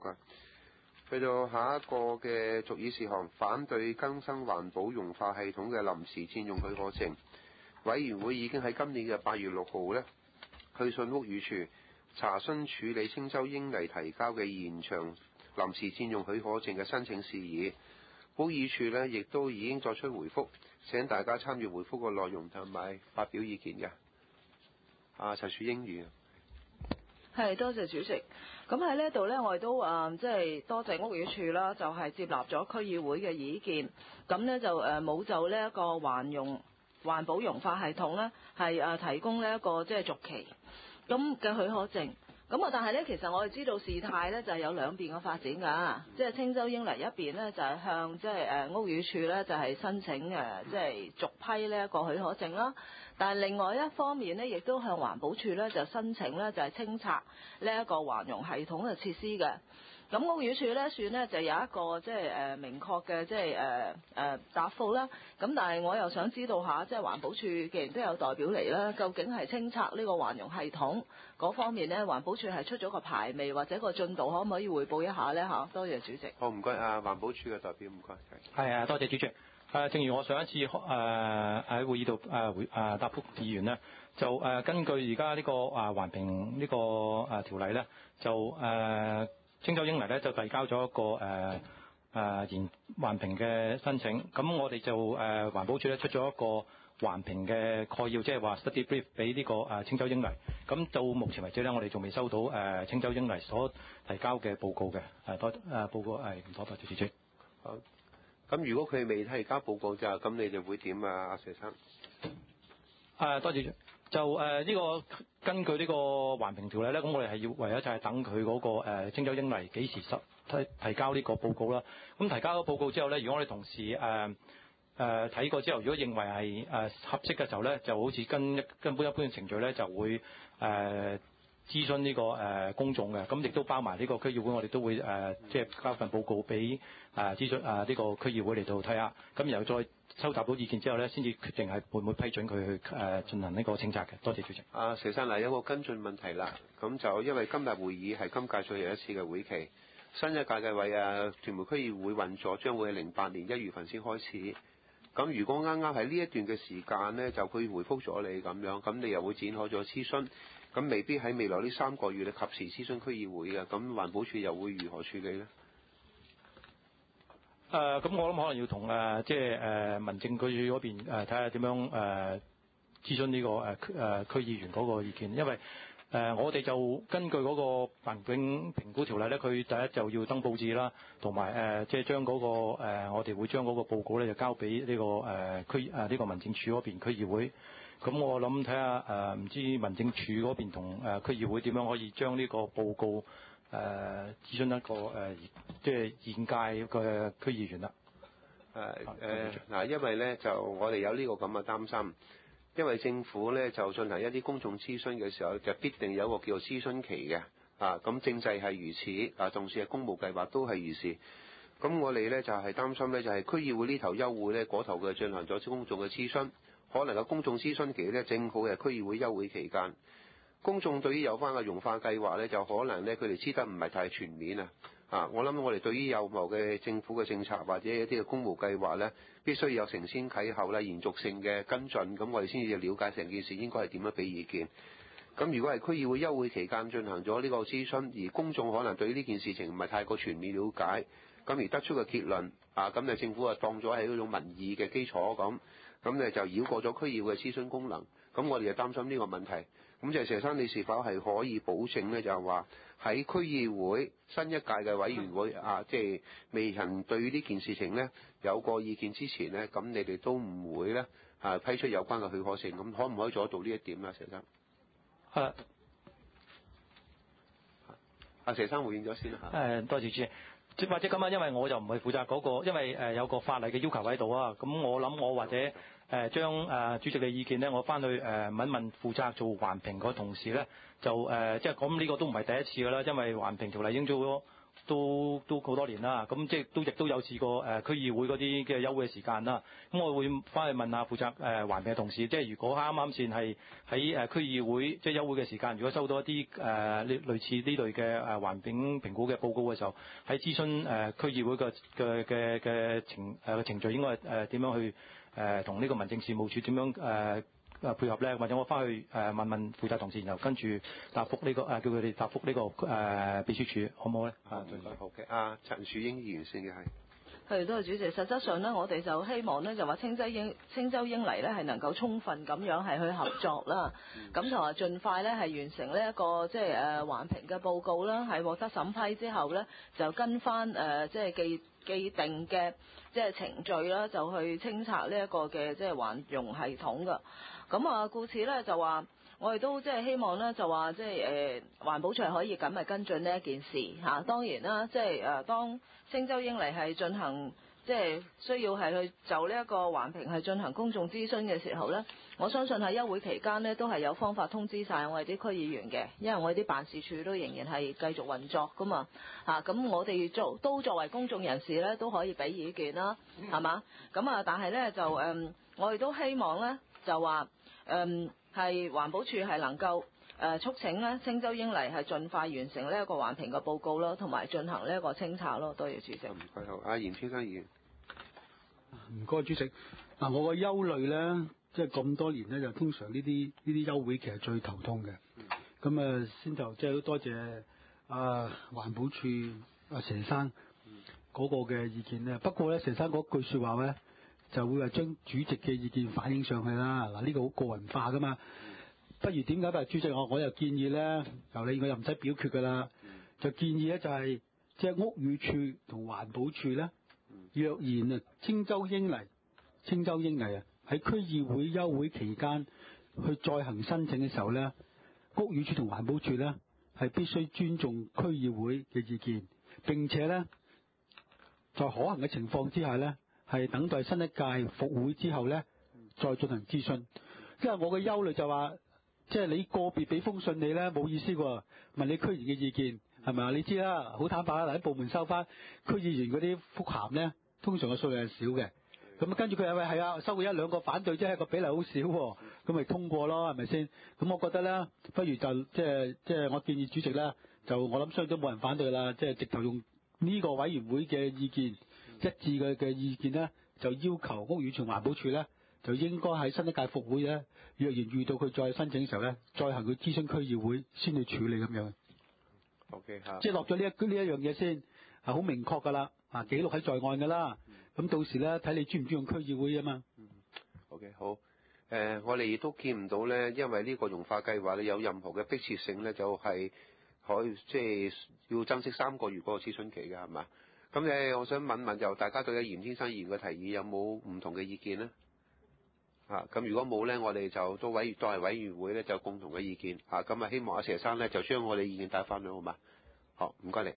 該。去到下一個嘅續議事項，反對更新環保溶化系統嘅臨時佔用許可證。委員會已經喺今年嘅8月6號呢去信屋宇署查詢處理青州英泥提交嘅延長臨時佔用許可證嘅申請事宜。屋宇署呢亦都已經作出回覆，請大家參與回覆嘅內容同埋發表意見嘅。陳樹英語。 係，多謝主席。咁喺呢度呢，我哋都即係多謝屋宇署啦，就係接納咗區議會嘅意見。咁呢就冇就呢一個環保溶化系統呢，係提供呢一個即係續期咁嘅許可證。咁但係呢，其實我哋知道事態呢就係有兩邊嘅發展㗎，即係青州英泥一邊呢，就係向即係屋宇署呢，就係申請即係續批呢一個許可證啦。但係另外一方面呢，亦都向環保署呢，就申請呢，就係清拆呢一個環溶系統嘅設施嘅。咁屋宇署呢，算呢，就有一個即係明確嘅即係答覆啦。咁但係我又想知道下，即係環保署既然都有代表嚟啦，究竟係清拆呢個環溶系統嗰方面呢，環保署係出咗個牌未，或者個進度可唔可以匯報一下呢？嚇，多謝主席。 好，唔該，環保署嘅代表，唔該。 係多謝主席。正如我上一次喺會議度答覆議員呢，就根據而家呢個環評呢個條例呢，就青州英泥呢就遞交咗一個延環評嘅申請。咁我哋就環保署呢出咗一個環評嘅概要，即係話 study brief 俾呢個青州英泥。咁到目前為止呢，我哋仲未收到青州英泥所提交嘅報告嘅。報告唔多謝主席。 好。咁如果佢未提交報告就咁，你哋會點啊？阿佘生。 多謝。就呢個根據呢個環評條例咧，咁我哋係要唯一就係等佢嗰個青州英泥幾時提交呢個報告啦。咁提交咗報告之後咧，如果我哋同事睇過之後，如果認為係合適嘅時候咧，就好似根本一般嘅程序咧，就會諮詢呢個公眾嘅。咁亦都包埋呢個區議會，我哋都會即係交份報告俾諮詢呢個區議會嚟到睇下。咁然後再收集到意見之後咧，先至決定係會唔會批准佢去進行呢個清拆嘅。多謝主席。 佘生嗱，有個跟進問題啦。咁就因為今日會議係今屆最後一次嘅會期，新一屆嘅屯門區議會運作將會係08年1月份先開始。咁如果啱啱喺呢一段嘅時間呢，就佢回覆咗你咁樣，咁你又會展開咗諮詢，咁未必喺未來呢3個月你及時諮詢區議會嘅，咁環保署又會如何處理呢？ 咁我諗可能要同即係民政局嗰邊睇下點樣諮詢呢個區議員嗰個意見，因為我哋就根據嗰個環境評估條例咧，佢第一就要登報紙啦，同埋即係將嗰個我哋會將嗰個報告咧就交俾呢個呢個民政處嗰邊區議會。咁我諗睇下唔知民政處嗰邊同區議會點樣可以將呢個報告諮詢一個即係現屆嘅區議員啦。 因為咧就我哋有呢個咁嘅擔心。因為政府咧就進行一啲公眾諮詢嘅時候，就必定有一個叫做諮詢期嘅，咁政制係如此，同時係公務計劃都係如是。咁我哋咧就係擔心咧，就係區議會呢頭休會咧，嗰頭嘅進行咗公眾嘅諮詢，可能個公眾諮詢期咧正好係區議會休會期間，公眾對於有關嘅溶化計劃咧，就可能咧佢哋知得唔係太全面啊。我諗我哋對於有謀嘅政府嘅政策或者一啲嘅公務計劃咧，必須有承先啟後啦，延續性嘅跟進，咁我哋先至了解成件事應該係點樣俾意見。咁如果係區議會休會期間進行咗呢個諮詢，而公眾可能對於呢件事情唔係太過全面了解，咁而得出嘅結論咁就政府當咗係嗰種民意嘅基礎咁就繞過咗區議會嘅諮詢功能。咁我哋就擔心呢個問題。咁就佘生，你是否係可以保證呢？就係話喺區議會新一屆嘅委員會即係未曾對於呢件事情呢有過意見之前呢，咁你哋都唔會呢批出有關嘅許可證。咁可唔可以做得到呢一點呢？佘生。佘生回應咗先啦。 多謝主席。或者咁啊，因為我就唔係負責嗰個，因為有個法例嘅要求喺度啊。咁我諗我或者將主席嘅意見呢，我翻去問一問負責做環評嗰同事呢，就即係講呢個都唔係第一次㗎啦。因為環評條例已經做咗都好多年啦。咁即係亦都有試過區議會嗰啲嘅休會嘅時間啦。咁我會翻去問下負責環評嘅同事，即係如果啱啱先係喺區議會即係休會嘅時間，如果收到一啲類似呢類嘅環境評估嘅報告嘅時候，喺諮詢區議會嘅程序應該係點樣去同呢個民政事務處點樣配合咧？或者我翻去問問負責同事，然後跟住答覆呢個叫佢哋答覆呢個秘書處，好唔好咧？ 好嘅。陳樹英議員先嘅係。 係，多謝主席。實質上咧，我哋就希望咧，就話青州英泥咧係能夠充分咁樣係去合作啦，咁同埋盡快咧係完成呢一個即係環評嘅報告啦，係獲得審批之後咧，就跟翻即係既定嘅即係程序啦，就去清拆呢一個嘅即係環容系統㗎。咁故此咧就話，我哋都即係希望咧就話即係環保署可以緊密跟進呢一件事嚇。當然啦，即係當青州英泥係進行即係需要係去就呢一個環評係進行公眾諮詢嘅時候咧，我相信喺休會期間呢都係有方法通知晒我哋啲區議員嘅，因為我哋啲辦事處都仍然係繼續運作噶嘛嚇。咁我哋都作為公眾人士咧都可以俾意見啦，係嘛？咁但係咧就我哋都希望咧就話係環保署係能夠促請咧青州英泥係盡快完成呢一個環評嘅報告咯，同埋進行呢一個清拆咯。多謝主席。 唔該，好。阿嚴先生議員。 唔該，主席。嗱，我個憂慮咧，即係咁多年咧，就通常呢啲休會期係最頭痛嘅。咁先就即係多謝環保署佘生嗰個嘅意見咧。不過咧，佘生嗰句説話咧，就會係將主席嘅意見反映上去啦。嗱，呢個好個人化噶嘛。不如點解？主席我又建議咧，由你我又唔使表決噶啦，就建議咧就係即係屋宇署同環保署咧，若然青州英泥喺區議會休會期間去再行申請嘅時候咧，屋宇署同環保署咧係必須尊重區議會嘅意見，並且咧在可行嘅情況之下咧，係等待新一屆復會之後咧再進行諮詢。因為我嘅憂慮就話，即係你個別俾封信你咧冇意思喎，問你區議員嘅意見係咪啊？你知啦，好坦白啦，嗱啲部門收翻區議員嗰啲覆函咧，通常嘅數量係少嘅。咁跟住佢又係啊，收過一兩個反對，即係個比例好少喎，咁咪通過咯，係咪先？咁我覺得咧，不如就即係我建議主席咧，就我諗相信都冇人反對啦，即係直頭用呢個委員會嘅意見一致嘅意見咧，就要求屋宇署環保署咧，就應該喺新一屆復會咧，若然遇到佢再申請嘅時候咧，再行佢諮詢區議會先去處理咁樣。 OK 嚇。即係落咗呢一樣嘢先，係好明確㗎啦，記錄喺在案㗎啦。咁到時咧睇你尊唔尊重區議會啊嘛。 OK 好。我哋亦都見唔到咧，因為呢個融化計劃咧有任何嘅迫切性咧，就係可以即係要珍惜3個月嗰個諮詢期嘅係嘛？咁我想問問就大家對阿嚴先生議員嘅提議有冇唔同嘅意見咧？咁如果冇咧，我哋就作為委員會咧就共同嘅意見咁希望阿佘生咧就將我哋意見帶翻去好嘛？好，唔該你。